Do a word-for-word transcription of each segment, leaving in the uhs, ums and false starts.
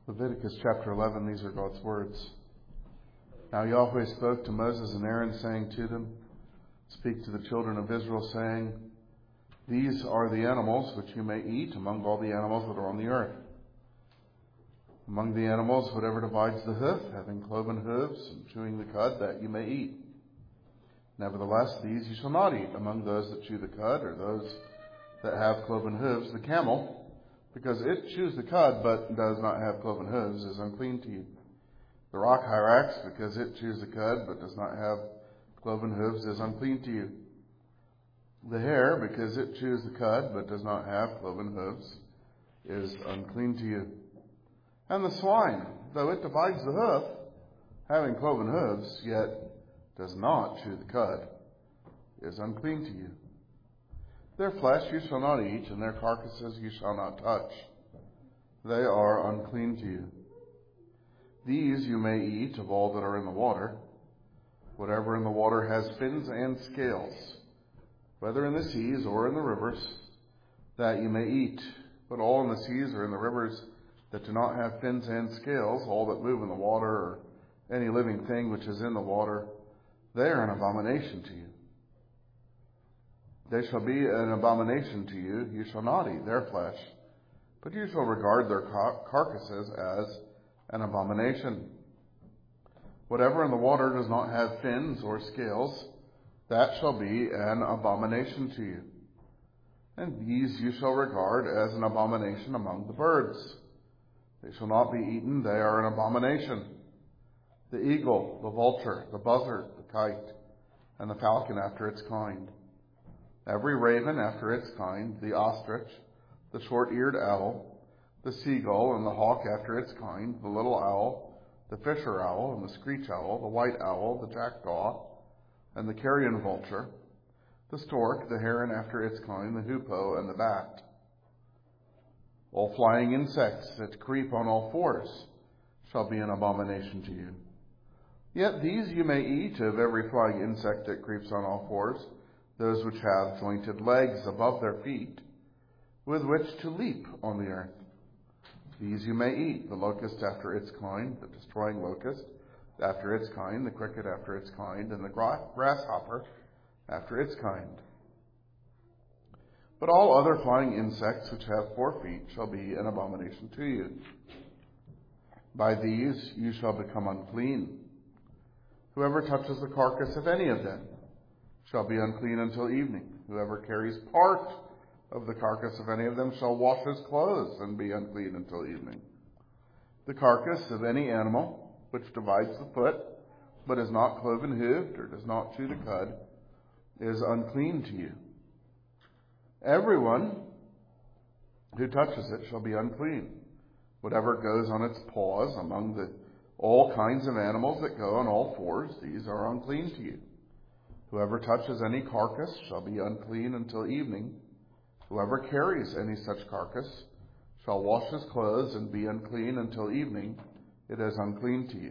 Leviticus chapter eleven, these are God's words. Now Yahweh spoke to Moses and Aaron, saying to them, Speak to the children of Israel, saying, These are the animals which you may eat among all the animals that are on the earth. Among the animals, whatever divides the hoof, having cloven hooves and chewing the cud, that you may eat. Nevertheless, these you shall not eat among those that chew the cud, or those that have cloven hooves. The camel, because it chews the cud but does not have cloven hooves, is unclean to you. The rock hyrax, because it chews the cud but does not have cloven hooves, is unclean to you. The hare, because it chews the cud but does not have cloven hooves, is unclean to you. And the swine, though it divides the hoof, having cloven hooves, yet does not chew the cud, is unclean to you. Their flesh you shall not eat, and their carcasses you shall not touch. They are unclean to you. These you may eat of all that are in the water. Whatever in the water has fins and scales, whether in the seas or in the rivers, that you may eat. But all in the seas or in the rivers that do not have fins and scales, all that move in the water, or any living thing which is in the water, they are an abomination to you. They shall be an abomination to you. You shall not eat their flesh, but you shall regard their car- carcasses as an abomination. Whatever in the water does not have fins or scales, that shall be an abomination to you. And these you shall regard as an abomination among the birds. They shall not be eaten, they are an abomination. The eagle, the vulture, the buzzard, the kite, and the falcon after its kind. Every raven after its kind, the ostrich, the short-eared owl, the seagull, and the hawk after its kind, the little owl, the fisher owl, and the screech owl, the white owl, the jackdaw, and the carrion vulture, the stork, the heron after its kind, the hoopoe, and the bat. All flying insects that creep on all fours shall be an abomination to you. Yet these you may eat of every flying insect that creeps on all fours, those which have jointed legs above their feet, with which to leap on the earth. These you may eat, the locust after its kind, the destroying locust after its kind, the cricket after its kind, and the grasshopper after its kind. But all other flying insects which have four feet shall be an abomination to you. By these you shall become unclean. Whoever touches the carcass of any of them shall be unclean until evening. Whoever carries part of the carcass of any of them shall wash his clothes and be unclean until evening. The carcass of any animal which divides the foot, but is not cloven hooved or does not chew the cud, is unclean to you. Everyone who touches it shall be unclean. Whatever goes on its paws among the all kinds of animals that go on all fours, these are unclean to you. Whoever touches any carcass shall be unclean until evening. Whoever carries any such carcass shall wash his clothes and be unclean until evening. It is unclean to you.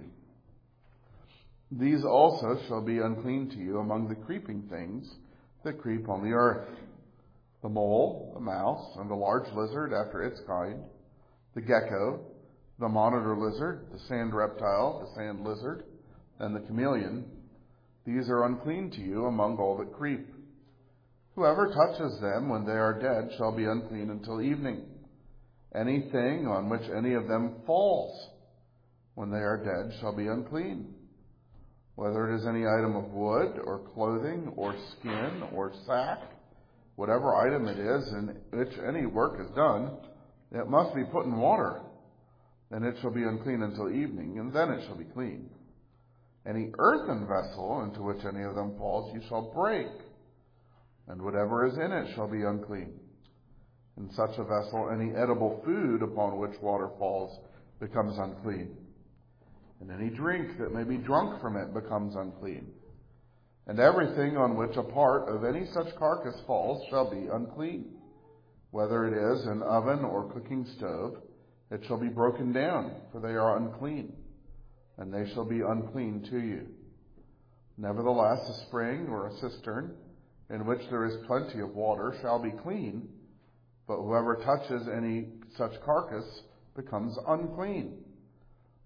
These also shall be unclean to you among the creeping things that creep on the earth. The mole, the mouse, and the large lizard after its kind, the gecko, the monitor lizard, the sand reptile, the sand lizard, and the chameleon. These are unclean to you among all that creep. Whoever touches them when they are dead shall be unclean until evening. Anything on which any of them falls when they are dead shall be unclean. Whether it is any item of wood or clothing or skin or sack, whatever item it is in which any work is done, it must be put in water, and it shall be unclean until evening, and then it shall be clean. Any earthen vessel into which any of them falls you shall break, and whatever is in it shall be unclean. In such a vessel any edible food upon which water falls becomes unclean, and any drink that may be drunk from it becomes unclean. And everything on which a part of any such carcass falls shall be unclean. Whether it is an oven or cooking stove, it shall be broken down, for they are unclean, and they shall be unclean to you. Nevertheless, a spring or a cistern in which there is plenty of water shall be clean, but whoever touches any such carcass becomes unclean.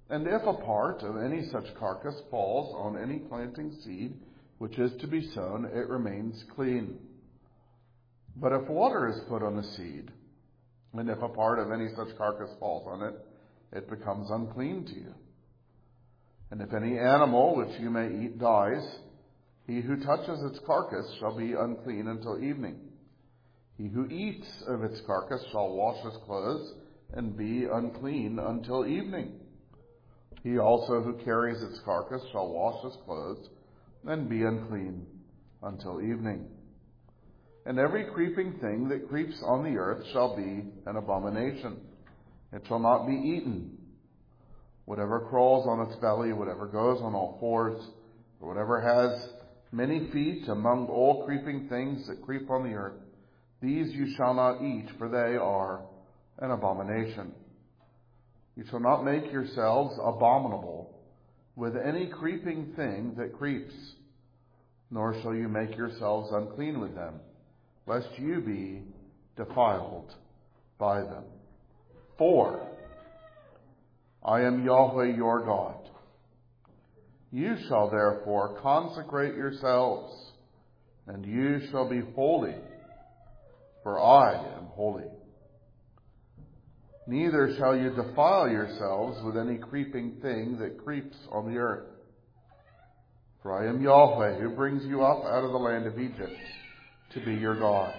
And if a part of any such carcass falls on any planting seed which is to be sown, it remains clean. But if water is put on the seed, and if a part of any such carcass falls on it, it becomes unclean to you. And if any animal which you may eat dies, he who touches its carcass shall be unclean until evening. He who eats of its carcass shall wash his clothes and be unclean until evening. He also who carries its carcass shall wash his clothes and be unclean until evening. And every creeping thing that creeps on the earth shall be an abomination. It shall not be eaten. Whatever crawls on its belly, whatever goes on all fours, or whatever has many feet among all creeping things that creep on the earth, these you shall not eat, for they are an abomination. You shall not make yourselves abominable with any creeping thing that creeps, nor shall you make yourselves unclean with them, lest you be defiled by them. For I am Yahweh your God. You shall therefore consecrate yourselves, and you shall be holy, for I am holy. Neither shall you defile yourselves with any creeping thing that creeps on the earth. For I am Yahweh, who brings you up out of the land of Egypt to be your God.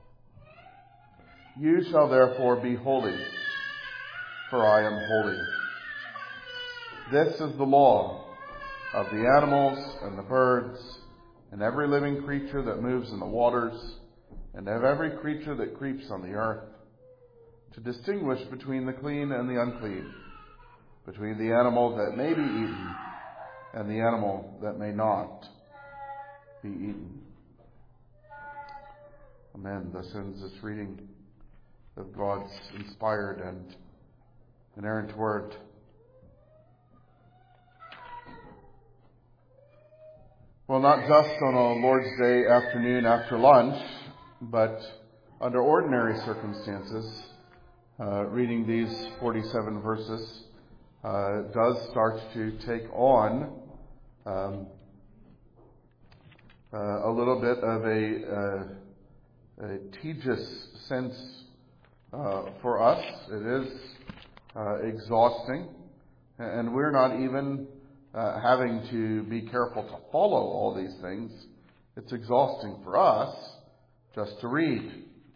You shall therefore be holy, for I am holy. This is the law of the animals and the birds and every living creature that moves in the waters and of every creature that creeps on the earth, to distinguish between the clean and the unclean, between the animal that may be eaten and the animal that may not be eaten. Amen. Thus ends this reading of God's inspired and inerrant word. Well, not just on a Lord's Day afternoon after lunch, but under ordinary circumstances, uh, reading these forty-seven verses uh, does start to take on um, uh, a little bit of a, uh, a tedious sense uh, for us. It is uh, exhausting, and we're not even Uh, having to be careful to follow all these things. It's exhausting for us just to read.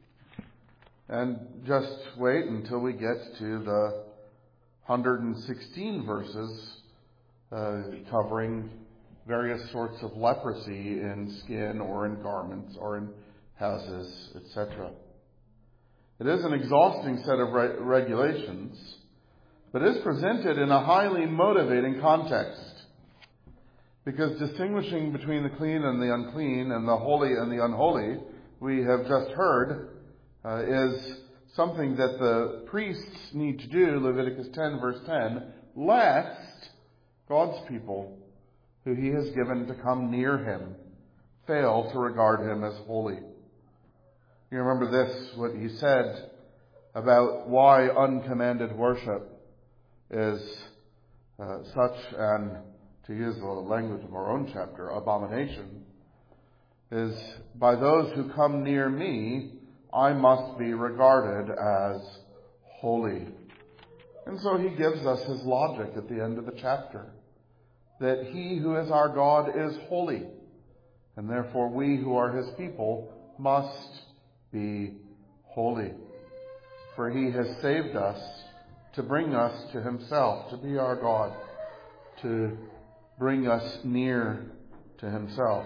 And just wait until we get to the one hundred sixteen verses uh, covering various sorts of leprosy in skin or in garments or in houses, et cetera. It is an exhausting set of re- regulations, but is presented in a highly motivating context. Because distinguishing between the clean and the unclean and the holy and the unholy, we have just heard, uh, is something that the priests need to do, Leviticus ten verse ten, lest God's people, who he has given to come near him, fail to regard him as holy. You remember this, what he said about why uncommanded worship is uh, such an, to use the language of our own chapter, abomination, is by those who come near me, I must be regarded as holy. And so he gives us his logic at the end of the chapter, that he who is our God is holy, and therefore we who are his people must be holy. For he has saved us to bring us to himself, to be our God, to bring us near to himself.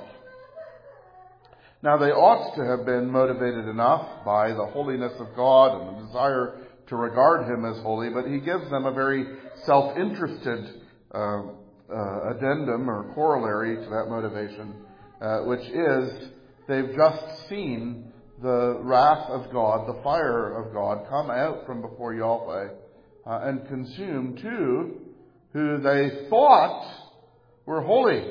Now they ought to have been motivated enough by the holiness of God and the desire to regard him as holy, but he gives them a very self-interested uh, uh, addendum or corollary to that motivation, uh, which is they've just seen the wrath of God, the fire of God, come out from before Yahweh uh, and consume two who they thought were holy.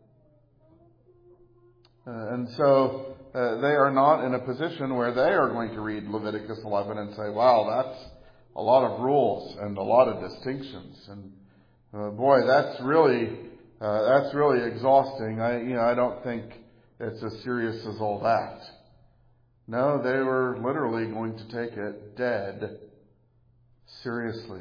Uh, and so uh, they are not in a position where they are going to read Leviticus eleven and say, wow, that's a lot of rules and a lot of distinctions. And Uh, boy, that's really uh, that's really exhausting. I you know I don't think it's as serious as all that. No, they were literally going to take it dead seriously.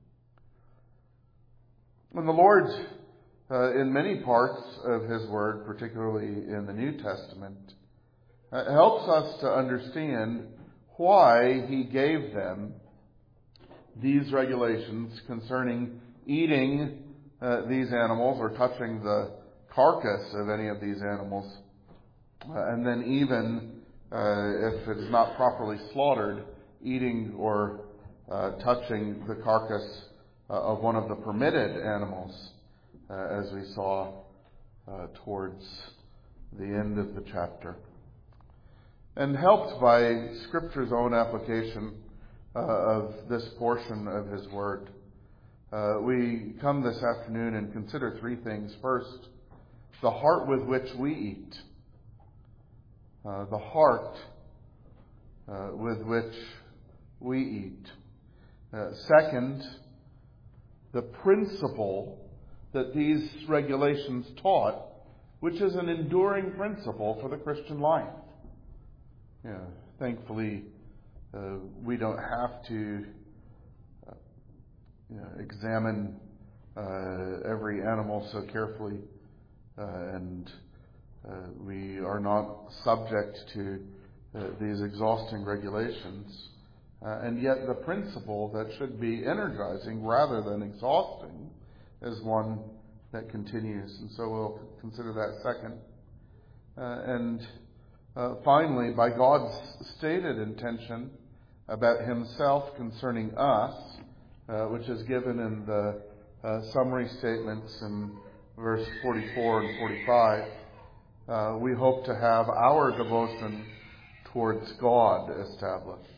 And the Lord, uh, in many parts of His Word, particularly in the New Testament, uh, helps us to understand why He gave them these regulations concerning eating uh, these animals or touching the carcass of any of these animals. Uh, and then even uh, if it's not properly slaughtered, eating or uh, touching the carcass uh, of one of the permitted animals, uh, as we saw uh, towards the end of the chapter. And helped by Scripture's own application uh, of this portion of His Word, uh, we come this afternoon and consider three things. First, the heart with which we eat. Uh, the heart uh, with which we eat. Uh, second, the principle that these regulations taught, which is an enduring principle for the Christian life. Yeah, thankfully, uh, we don't have to uh, you know, examine uh, every animal so carefully, uh, and uh, we are not subject to uh, these exhausting regulations. Uh, and yet the principle that should be energizing rather than exhausting is one that continues. And so we'll consider that second. Uh, and uh, finally, by God's stated intention about Himself concerning us, uh, which is given in the uh, summary statements in verse forty-four and forty-five, uh, we hope to have our devotion towards God established.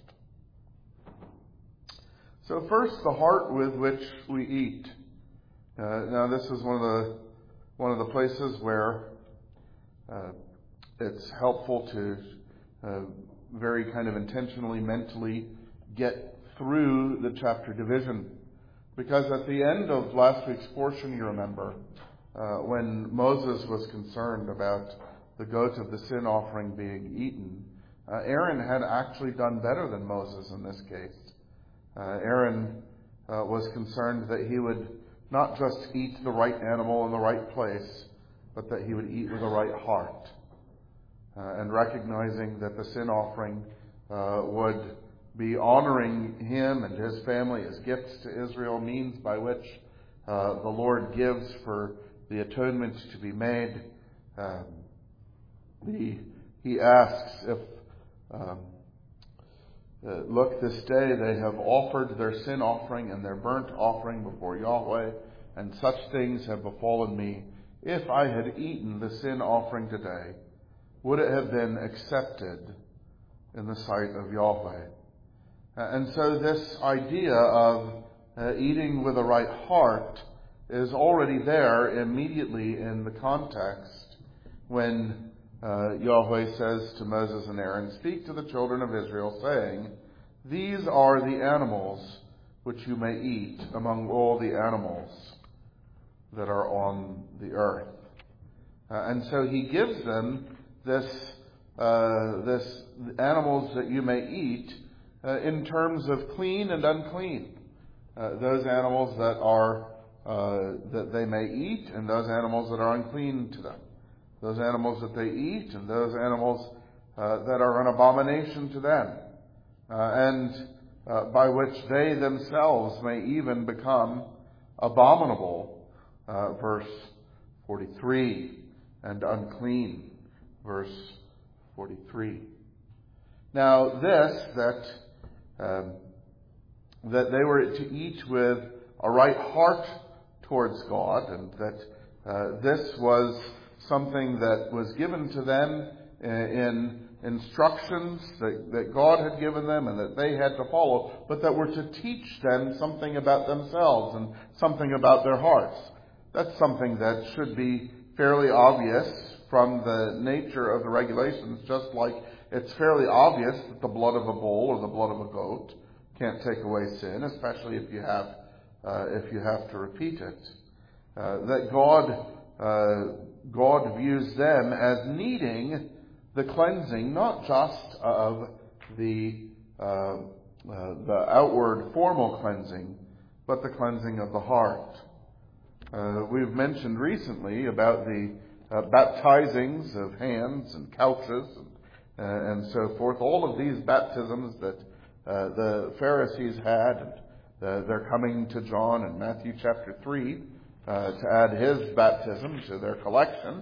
So first, the heart with which we eat. Uh, now, this is one of the one of the places where uh, it's helpful to uh, very kind of intentionally, mentally get through the chapter division, because at the end of last week's portion, you remember, uh, when Moses was concerned about the goat of the sin offering being eaten, uh, Aaron had actually done better than Moses in this case. Uh, Aaron uh, was concerned that he would not just eat the right animal in the right place, but that he would eat with the right heart. Uh, and recognizing that the sin offering uh, would be honoring him and his family as gifts to Israel, means by which uh, the Lord gives for the atonement to be made. Um, the, he asks if... Um, Uh, look, this day they have offered their sin offering and their burnt offering before Yahweh, and such things have befallen me. If I had eaten the sin offering today, would it have been accepted in the sight of Yahweh? Uh, and so this idea of uh, eating with a right heart is already there immediately in the context when Uh, Yahweh says to Moses and Aaron, "Speak to the children of Israel, saying, these are the animals which you may eat among all the animals that are on the earth." Uh, and so he gives them this, uh, this animals that you may eat uh, in terms of clean and unclean. Uh, those animals that are uh, that they may eat, and those animals that are unclean to them. Those animals that they eat, and those animals uh, that are an abomination to them, uh, and uh, by which they themselves may even become abominable, uh, verse forty-three, and unclean, verse forty-three. Now this, that um, that they were to eat with a right heart towards God, and that uh, this was something that was given to them in instructions that, that God had given them and that they had to follow, but that were to teach them something about themselves and something about their hearts. That's something that should be fairly obvious from the nature of the regulations, just like it's fairly obvious that the blood of a bull or the blood of a goat can't take away sin, especially if you have uh, if you have to repeat it. Uh, that God, uh, God views them as needing the cleansing, not just of the, uh, uh, the outward formal cleansing, but the cleansing of the heart. Uh, we've mentioned recently about the uh, baptizings of hands and couches and, uh, and so forth. All of these baptisms that uh, the Pharisees had, and uh, they're coming to John in Matthew chapter three uh, to add his baptism to their collection.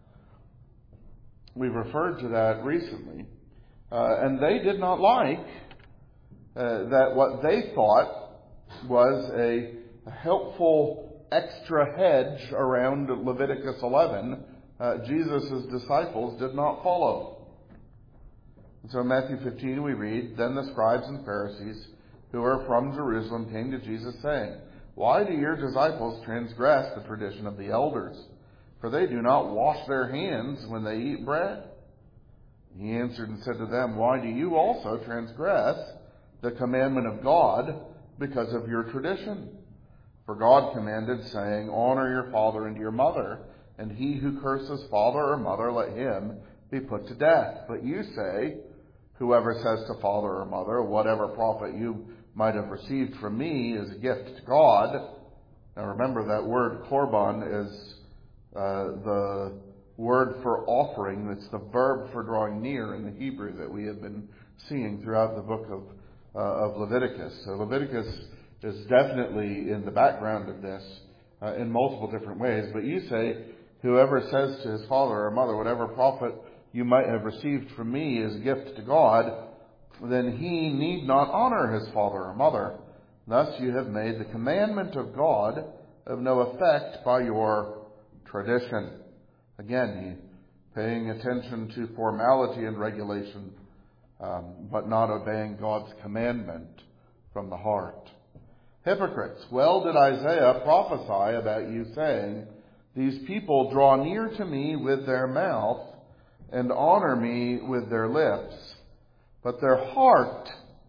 We've referred to that recently. Uh, and they did not like uh, that what they thought was a, a helpful extra hedge around Leviticus eleven, uh, Jesus' disciples did not follow. And so in Matthew fifteen we read, "Then the scribes and Pharisees who were from Jerusalem came to Jesus saying, 'Why do your disciples transgress the tradition of the elders? For they do not wash their hands when they eat bread.' He answered and said to them, 'Why do you also transgress the commandment of God because of your tradition? For God commanded, saying, Honor your father and your mother, and he who curses father or mother, let him be put to death. But you say, Whoever says to father or mother, Whatever profit you might have received from me is a gift to God.'" Now remember that word korban is uh, the word for offering. It's the verb for drawing near in the Hebrew that we have been seeing throughout the book of, uh, of Leviticus. So Leviticus is definitely in the background of this uh, in multiple different ways. But you say, "Whoever says to his father or mother, Whatever profit you might have received from me is a gift to God, then he need not honor his father or mother. Thus you have made the commandment of God of no effect by your tradition." Again, he paying attention to formality and regulation, um, but not obeying God's commandment from the heart. "Hypocrites, well did Isaiah prophesy about you, saying, 'These people draw near to me with their mouth and honor me with their lips, but their heart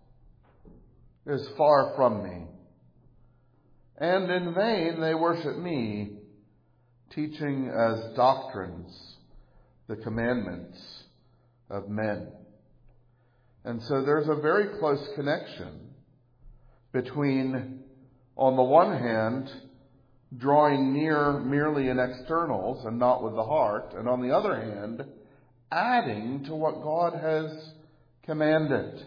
is far from me. And in vain they worship me, teaching as doctrines the commandments of men.'" And so there's a very close connection between, on the one hand, drawing near merely in externals and not with the heart, and on the other hand, adding to what God has commanded.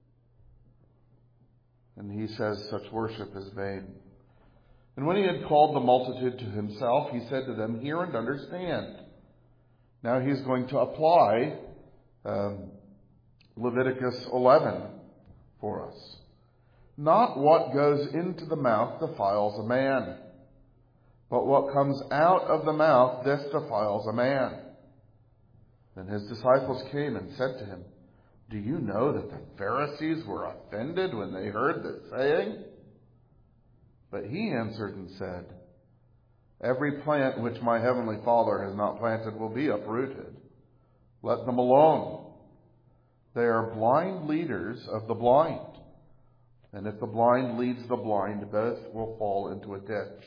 And he says such worship is vain. "And when he had called the multitude to himself, he said to them, 'Hear and understand.'" Now he's going to apply um, Leviticus eleven for us. "Not what goes into the mouth defiles a man, but what comes out of the mouth, this defiles a man." Then his disciples came and said to him, "Do you know that the Pharisees were offended when they heard this saying?" But he answered and said, "Every plant which my heavenly Father has not planted will be uprooted. Let them alone. They are blind leaders of the blind. And if the blind leads the blind, both will fall into a ditch."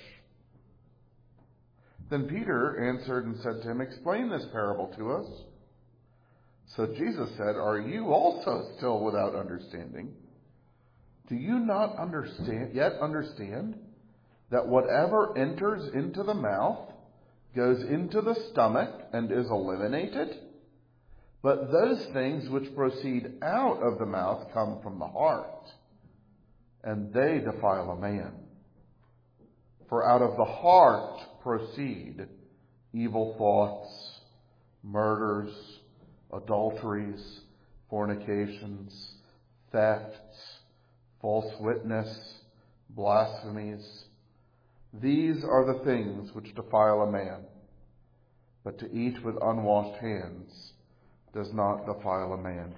Then Peter answered and said to him, "Explain this parable to us." So Jesus said, "Are you also still without understanding? Do you not understand yet understand that whatever enters into the mouth goes into the stomach and is eliminated? But those things which proceed out of the mouth come from the heart, and they defile a man. For out of the heart proceed evil thoughts, murders, adulteries, fornications, thefts, false witness, blasphemies. These are the things which defile a man. But to eat with unwashed hands does not defile a man."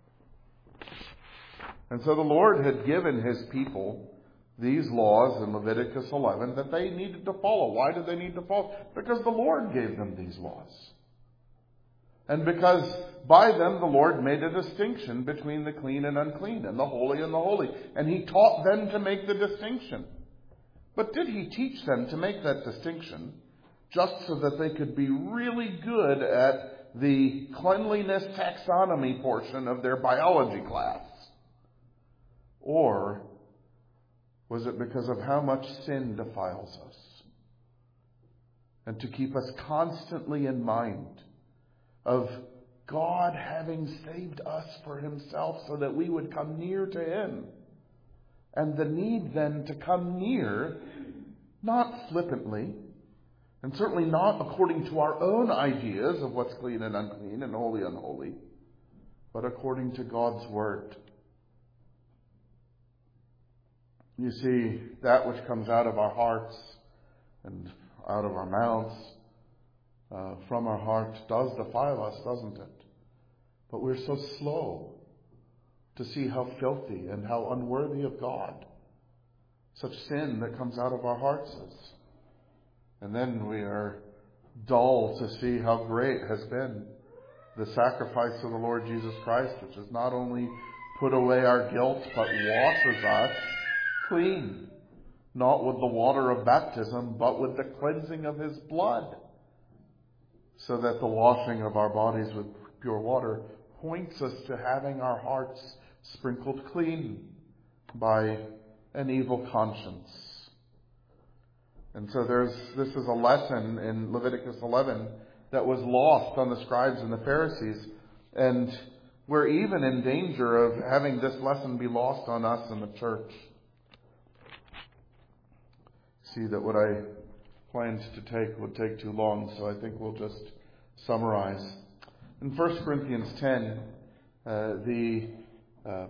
And so the Lord had given his people these laws in Leviticus eleven that they needed to follow. Why did they need to follow? Because the Lord gave them these laws. And because by them the Lord made a distinction between the clean and unclean, and the holy and the holy. And he taught them to make the distinction. But did he teach them to make that distinction just so that they could be really good at the cleanliness taxonomy portion of their biology class? Or was it because of how much sin defiles us? And to keep us constantly in mind of God having saved us for himself so that we would come near to him. And the need then to come near, not flippantly, and certainly not according to our own ideas of what's clean and unclean and holy and unholy, but according to God's word. You see, that which comes out of our hearts and out of our mouths, uh, from our hearts, does defile us, doesn't it? But we're so slow to see how filthy and how unworthy of God such sin that comes out of our hearts is. And then we are dull to see how great has been the sacrifice of the Lord Jesus Christ, which has not only put away our guilt, but washes us clean. Not with the water of baptism, but with the cleansing of his blood. So that the washing of our bodies with pure water points us to having our hearts sprinkled clean by an evil conscience. And so there's this is a lesson in Leviticus eleven that was lost on the scribes and the Pharisees. And we're even in danger of having this lesson be lost on us in the church. See that what I planned to take would take too long, so I think we'll just summarize. In First Corinthians ten, uh, the uh,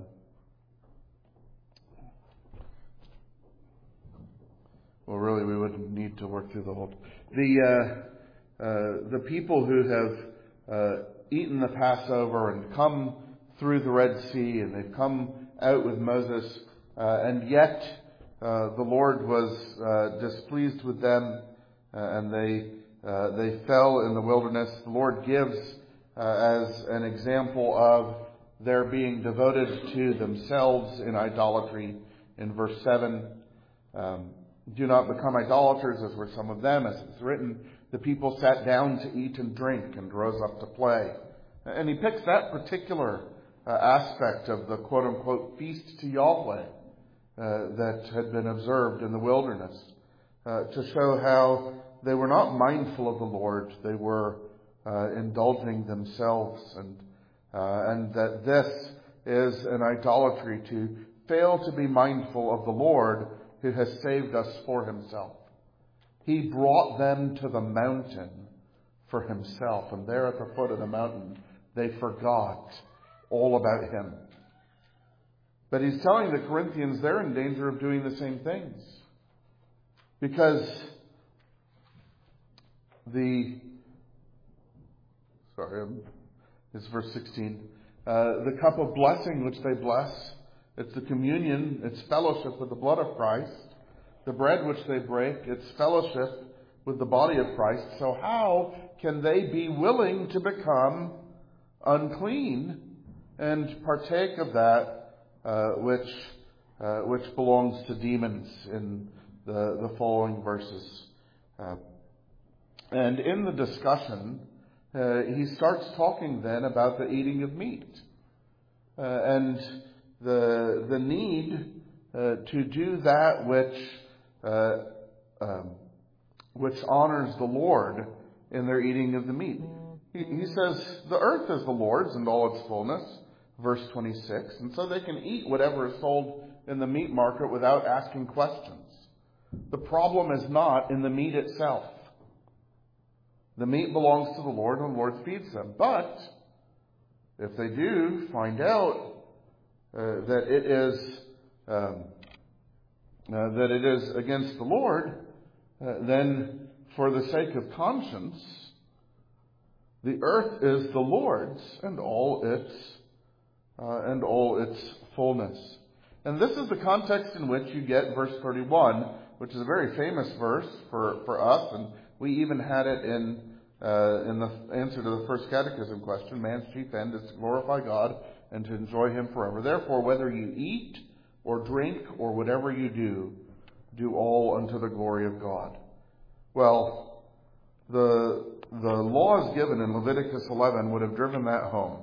well, really, we wouldn't need to work through the whole. The uh, uh, the people who have uh, eaten the Passover and come through the Red Sea, and they've come out with Moses, uh, and yet uh, the Lord was uh, displeased with them, uh, and they uh, they fell in the wilderness. The Lord gives uh, as an example of their being devoted to themselves in idolatry in verse seven. Um, Do not become idolaters, as were some of them. As it's written, the people sat down to eat and drink and rose up to play. And he picks that particular uh, aspect of the quote-unquote feast to Yahweh uh, that had been observed in the wilderness uh, to show how they were not mindful of the Lord. They were uh, indulging themselves, and uh, and that this is an idolatry to fail to be mindful of the Lord who has saved us for himself. He brought them to the mountain for himself, and there at the foot of the mountain they forgot all about him. But he's telling the Corinthians they're in danger of doing the same things. Because the, sorry, it's verse sixteen. Uh, the cup of blessing which they bless, it's the communion, it's fellowship with the blood of Christ. The bread which they break, it's fellowship with the body of Christ. So how can they be willing to become unclean and partake of that uh, which uh, which belongs to demons in the, the following verses? Uh, and in the discussion, uh, he starts talking then about the eating of meat. Uh, and the the need uh, to do that which uh, um, which honors the Lord in their eating of the meat. He, he says the earth is the Lord's and all its fullness, verse twenty-six, and so they can eat whatever is sold in the meat market without asking questions. The problem is not in the meat itself. The meat belongs to the Lord and the Lord feeds them. But if they do find out Uh, that it is um, uh, that it is against the Lord, uh, then for the sake of conscience, the earth is the Lord's and all its uh, and all its fullness. And this is the context in which you get verse thirty-one, which is a very famous verse for, for us, and we even had it in uh, in the answer to the first catechism question: man's chief end is to glorify God and to enjoy him forever. Therefore, whether you eat or drink or whatever you do, do all unto the glory of God. Well, the, the laws given in Leviticus eleven would have driven that home,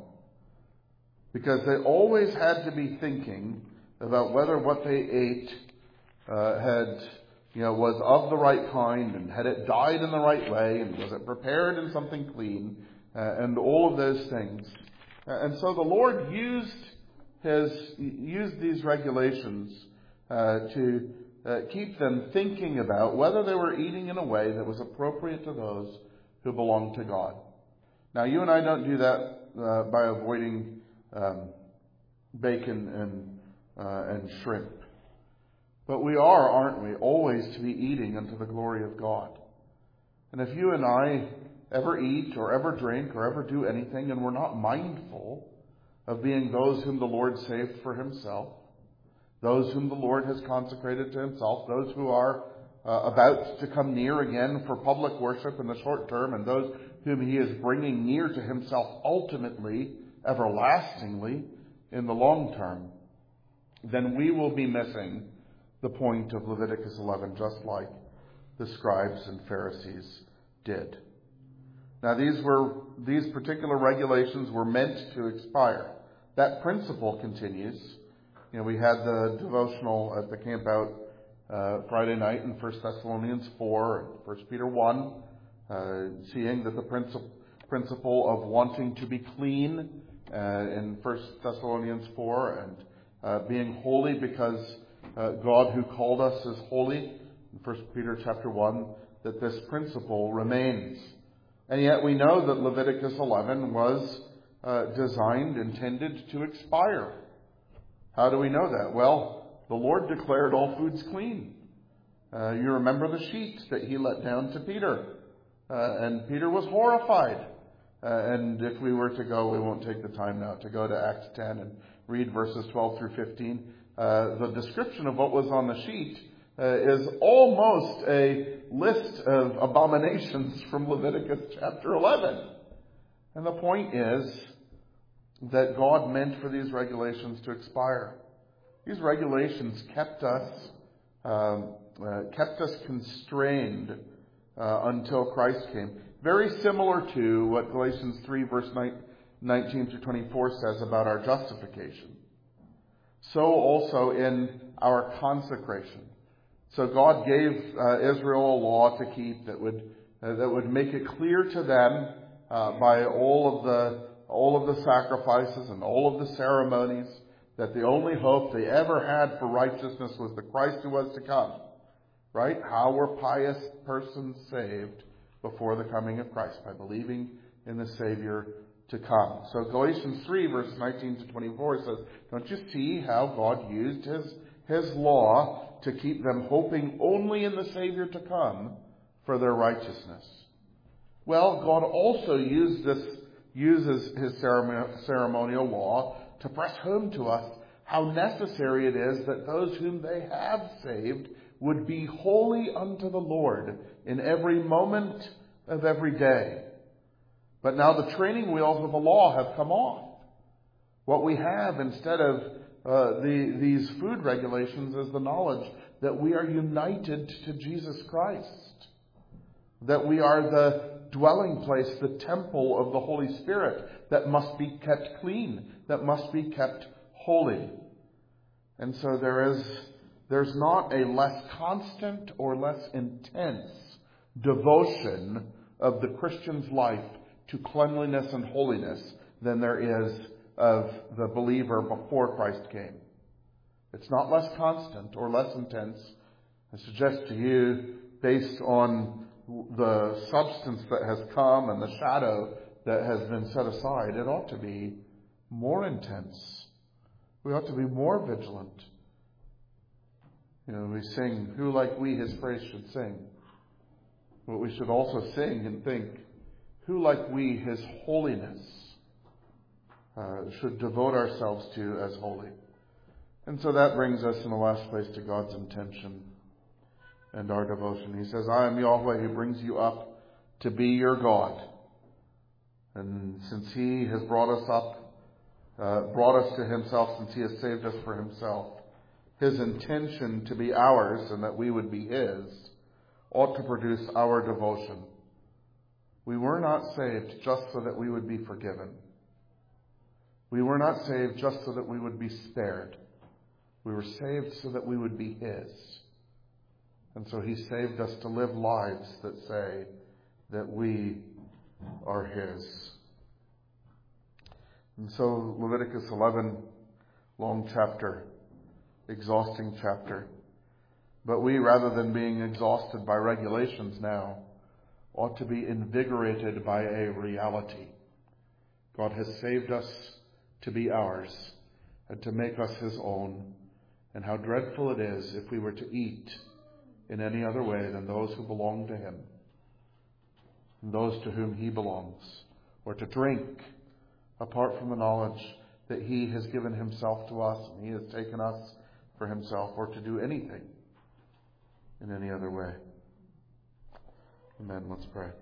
because they always had to be thinking about whether what they ate uh, had, you know, was of the right kind, and had it died in the right way, and was it prepared in something clean, uh, and all of those things. Uh, and so the Lord used his used these regulations uh, to uh, keep them thinking about whether they were eating in a way that was appropriate to those who belong to God. Now, you and I don't do that uh, by avoiding um, bacon and uh, and shrimp. But we are, aren't we, always to be eating unto the glory of God. And if you and I ever eat or ever drink or ever do anything and we're not mindful of being those whom the Lord saved for himself, those whom the Lord has consecrated to himself, those who are uh, about to come near again for public worship in the short term, and those whom he is bringing near to himself ultimately, everlastingly, in the long term, then we will be missing the point of Leviticus eleven, just like the scribes and Pharisees did. Now, these were these particular regulations were meant to expire. That principle continues. You know, we had the devotional at the camp out uh, Friday night in First Thessalonians four and First Peter one, uh, seeing that the principle principle of wanting to be clean uh, in First Thessalonians four, and uh, being holy because uh, God who called us is holy in First Peter chapter one, that this principle remains. And yet we know that Leviticus eleven was uh, designed, intended to expire. How do we know that? Well, the Lord declared all foods clean. Uh, you remember the sheet that he let down to Peter. Uh, and Peter was horrified. Uh, and if we were to go, we won't take the time now to go to Acts ten and read verses twelve through fifteen. Uh, the description of what was on the sheet uh, is almost a list of abominations from Leviticus chapter eleven. And the point is that God meant for these regulations to expire. These regulations kept us um, uh, kept us constrained uh, until Christ came. Very similar to what Galatians three, verse nineteen through twenty-four says about our justification. So also in our consecration. So God gave uh, Israel a law to keep that would uh, that would make it clear to them uh, by all of the all of the sacrifices and all of the ceremonies that the only hope they ever had for righteousness was the Christ who was to come. Right? How were pious persons saved before the coming of Christ? By believing in the Savior to come. So Galatians three, verses nineteen to twenty-four says, don't you see how God used his, his law to keep them hoping only in the Savior to come for their righteousness? Well, God also used this, uses his ceremonial law to press home to us how necessary it is that those whom they have saved would be holy unto the Lord in every moment of every day. But now the training wheels of the law have come off. What we have instead of uh, the, these food regulations is the knowledge that we are united to Jesus Christ. That we are the dwelling place, the temple of the Holy Spirit that must be kept clean, that must be kept holy. And so there is there's not a less constant or less intense devotion of the Christian's life to cleanliness and holiness than there is of the believer before Christ came. It's not less constant or less intense. I suggest to you, based on the substance that has come and the shadow that has been set aside, it ought to be more intense. We ought to be more vigilant. You know, we sing, who like we his praise should sing. But we should also sing and think, who like we his holiness uh, should devote ourselves to as holy. And so that brings us in the last place to God's intention and our devotion. He says, I am Yahweh who brings you up to be your God. And since he has brought us up, uh, brought us to himself, since he has saved us for himself, His intention to be ours and that we would be His, ought to produce our devotion. We were not saved just so that we would be forgiven. We were not saved just so that we would be spared. We were saved so that we would be His. And so He saved us to live lives that say that we are His. And so Leviticus eleven, long chapter, exhausting chapter. But we, rather than being exhausted by regulations now, ought to be invigorated by a reality. God has saved us to be ours and to make us His own. And how dreadful it is if we were to eat in any other way than those who belong to Him, and those to whom He belongs, or to drink apart from the knowledge that He has given Himself to us and He has taken us for Himself, or to do anything in any other way. Amen. Let's pray.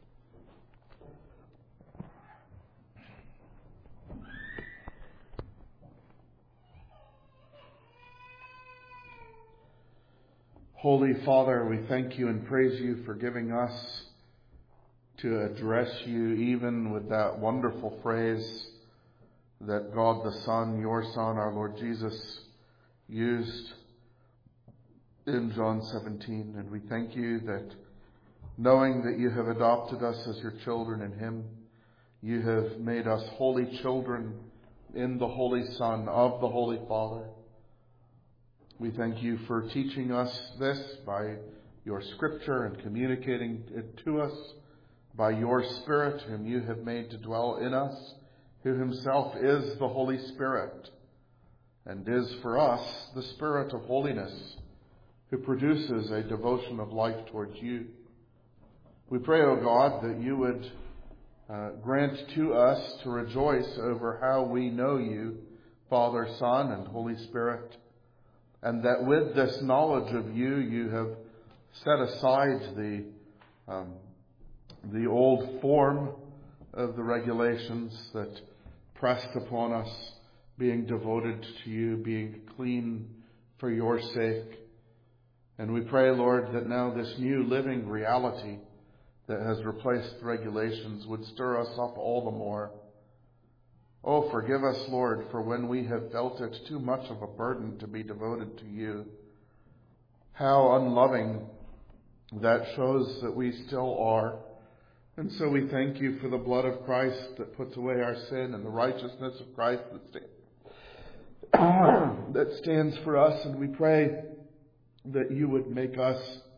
Holy Father, we thank You and praise You for giving us to address You even with that wonderful phrase that God the Son, Your Son, our Lord Jesus, used in John seventeen. And we thank You that knowing that You have adopted us as Your children in Him, You have made us holy children in the Holy Son of the Holy Father. We thank You for teaching us this by Your Scripture and communicating it to us by Your Spirit, whom You have made to dwell in us, who Himself is the Holy Spirit, and is for us the Spirit of holiness, who produces a devotion of life towards You. We pray, O God, that You would uh, grant to us to rejoice over how we know You, Father, Son, and Holy Spirit, and that with this knowledge of You, You have set aside the um, the old form of the regulations that pressed upon us, being devoted to You, being clean for Your sake. And we pray, Lord, that now this new living reality that has replaced regulations would stir us up all the more. Oh, forgive us, Lord, for when we have felt it too much of a burden to be devoted to You. How unloving that shows that we still are. And so we thank You for the blood of Christ that puts away our sin, and the righteousness of Christ that, stand, that stands for us. And we pray that You would make us,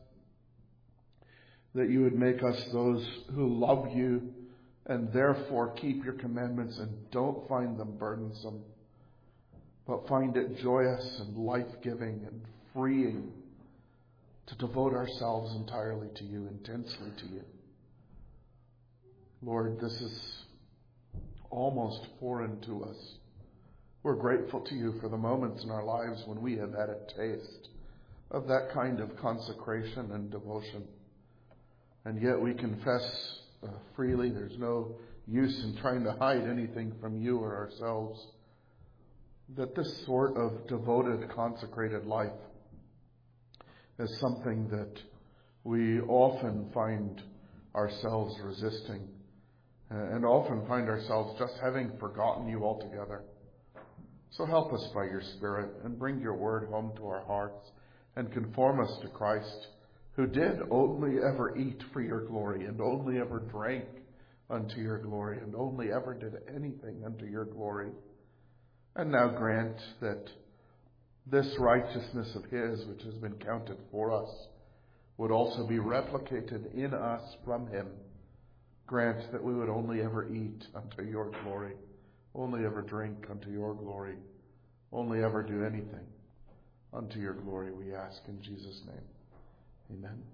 that You would make us those who love You and therefore keep Your commandments and don't find them burdensome, but find it joyous and life-giving and freeing to devote ourselves entirely to You, intensely to You. Lord, this is almost foreign to us. We're grateful to You for the moments in our lives when we have had a taste of that kind of consecration and devotion. And yet we confess uh, freely, there's no use in trying to hide anything from You or ourselves, that this sort of devoted, consecrated life is something that we often find ourselves resisting, uh, and often find ourselves just having forgotten You altogether. So help us by Your Spirit and bring Your word home to our hearts and conform us to Christ, who did only ever eat for Your glory and only ever drank unto Your glory and only ever did anything unto Your glory. And now grant that this righteousness of His, which has been counted for us, would also be replicated in us from Him. Grant that we would only ever eat unto Your glory, only ever drink unto Your glory, only ever do anything unto Your glory, we ask in Jesus' name. Amen.